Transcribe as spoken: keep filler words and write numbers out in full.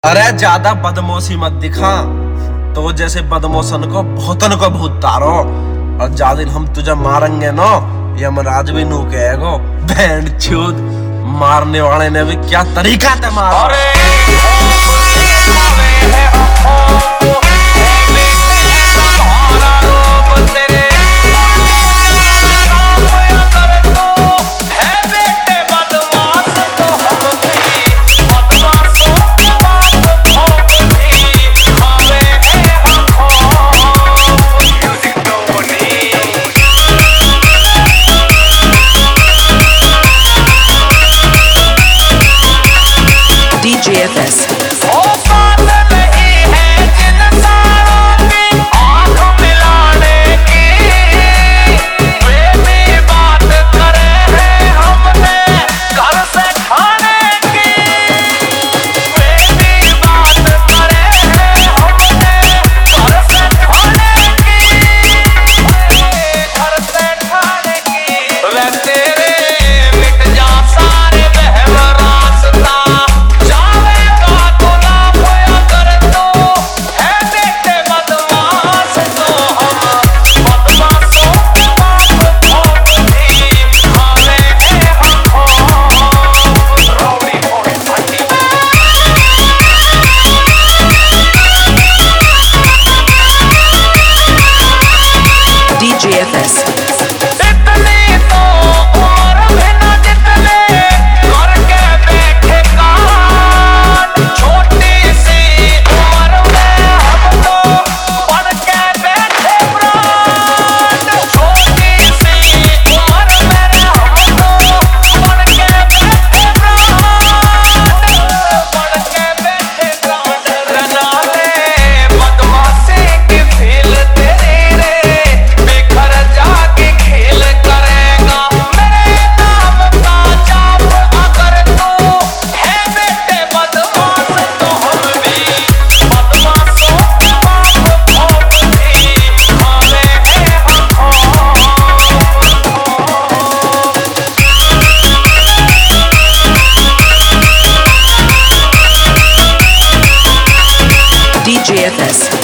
अरे ज्यादा बदमाशी मत दिखा, तो जैसे बदमोशन को भूतन को भूत तारो। और जा दिन हम तुझे मारेंगे नो, यमराज भी नू कहेगो बैंड छूत। मारने वाले ने भी क्या तरीका ते मारा। D J F S D J F S D J F S